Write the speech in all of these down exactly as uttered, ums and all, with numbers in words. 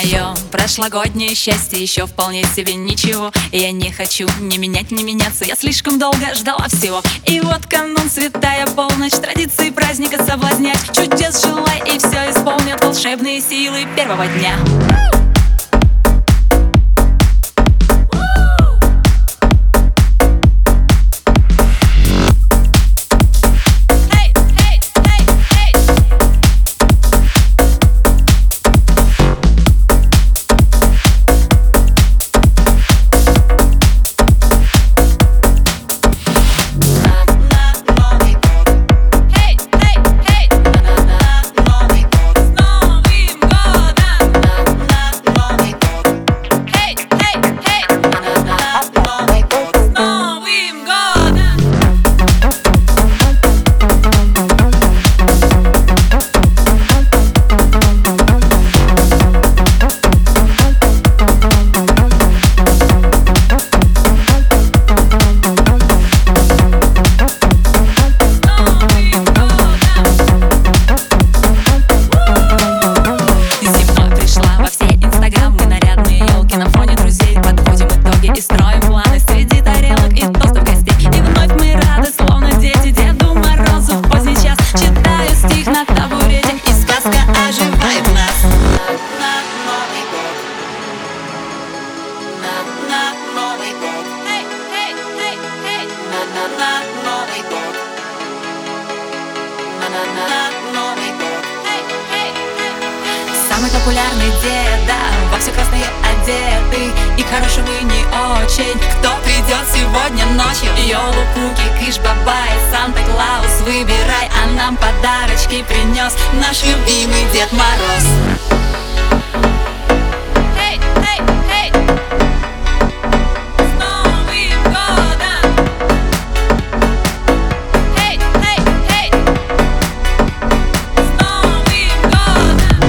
Мое прошлогоднее счастье еще вполне себе ничего. Я не хочу ни менять, ни меняться, я слишком долго ждала всего. И вот канун, святая полночь, традиции праздника соблазнять. Чудес желай, и все исполнят волшебные силы первого дня. И строим планы среди тарелок и тостов гостей. И вновь мы рады, словно дети, Деду Морозу в поздний час. Читаю стих на табурете, и сказка оживает в нас. На Новый год, на на Новый год, эй, эй, эй, эй, на на на Новый год, на на на Новый год, эй, эй, эй. Самый популярный деда, во все красные одетый, и хороший вы не очень. Кто придет сегодня ночью? Ёлу-пуки, Кыш-Бабай, Санта-Клаус, выбирай. А нам подарочки принес наш любимый Дед Мороз. Эй, эй, эй! С Новым годом! Эй, эй, эй! С Новым годом!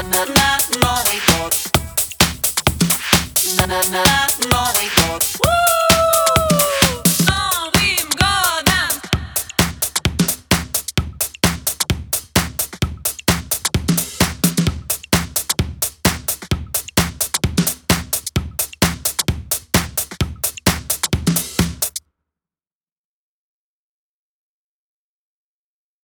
На-на-на, Новый год.